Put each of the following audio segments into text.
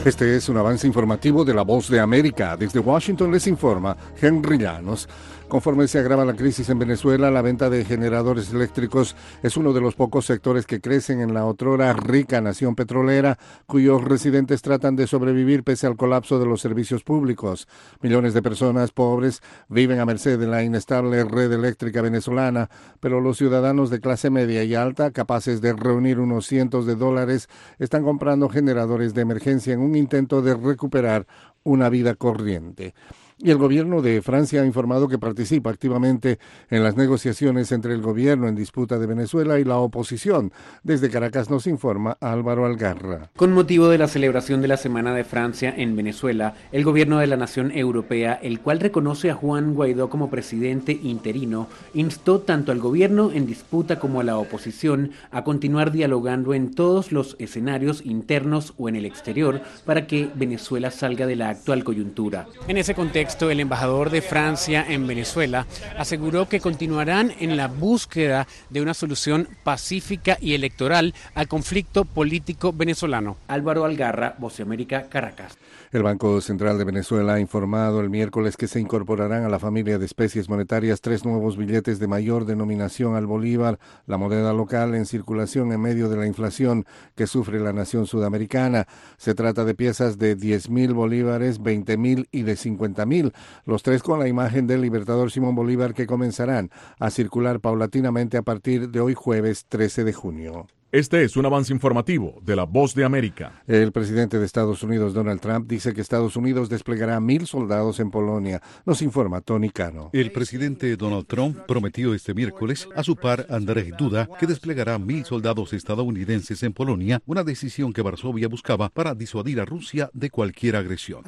Este es un avance informativo de La Voz de América. Desde Washington les informa Henry Llanos. Conforme se agrava la crisis en Venezuela, la venta de generadores eléctricos es uno de los pocos sectores que crecen en la otrora rica nación petrolera, cuyos residentes tratan de sobrevivir pese al colapso de los servicios públicos. Millones de personas pobres viven a merced de la inestable red eléctrica venezolana, pero los ciudadanos de clase media y alta, capaces de reunir unos cientos de dólares, están comprando generadores de emergencia en un intento de recuperar una vida corriente. Y el gobierno de Francia ha informado que participa activamente en las negociaciones entre el gobierno en disputa de Venezuela y la oposición. Desde Caracas nos informa Álvaro Algarra. Con motivo de la celebración de la Semana de Francia en Venezuela, el gobierno de la nación europea, el cual reconoce a Juan Guaidó como presidente interino, instó tanto al gobierno en disputa como a la oposición a continuar dialogando en todos los escenarios internos o en el exterior para que Venezuela salga de la actual coyuntura. En ese contexto, el embajador de Francia en Venezuela aseguró que continuarán en la búsqueda de una solución pacífica y electoral al conflicto político venezolano. Álvaro Algarra, Voz de América, Caracas. El Banco Central de Venezuela ha informado el miércoles que se incorporarán a la familia de especies monetarias 3 nuevos billetes de mayor denominación al bolívar, la moneda local en circulación en medio de la inflación que sufre la nación sudamericana. Se trata de piezas de 10.000 bolívares, 20.000 y de 50.000, los tres con la imagen del libertador Simón Bolívar, que comenzarán a circular paulatinamente a partir de hoy jueves 13 de junio. Este es un avance informativo de La Voz de América. El presidente de Estados Unidos, Donald Trump, dice que Estados Unidos desplegará 1,000 soldados en Polonia. Nos informa Tony Cano. El presidente Donald Trump prometió este miércoles a su par Andrzej Duda que desplegará 1,000 soldados estadounidenses en Polonia, una decisión que Varsovia buscaba para disuadir a Rusia de cualquier agresión.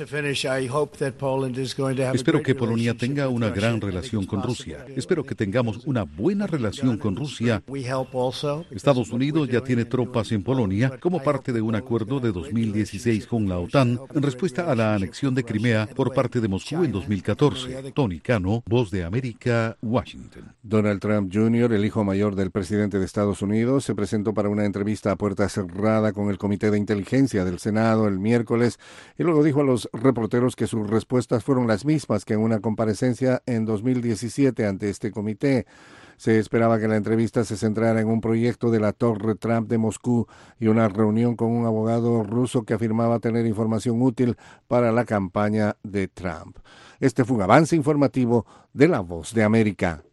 Espero que Polonia tenga una gran relación con Rusia. Espero que tengamos una buena relación con Rusia. Estados Unidos ya tiene tropas en Polonia como parte de un acuerdo de 2016 con la OTAN en respuesta a la anexión de Crimea por parte de Moscú en 2014. Tony Cano, Voz de América, Washington. Donald Trump Jr., el hijo mayor del presidente de Estados Unidos, se presentó para una entrevista a puerta cerrada con el Comité de Inteligencia del Senado el miércoles y luego dijo a los reporteros que sus respuestas fueron las mismas que en una comparecencia en 2017 ante este comité. Se esperaba que la entrevista se centrara en un proyecto de la Torre Trump de Moscú y una reunión con un abogado ruso que afirmaba tener información útil para la campaña de Trump. Este fue un avance informativo de La Voz de América.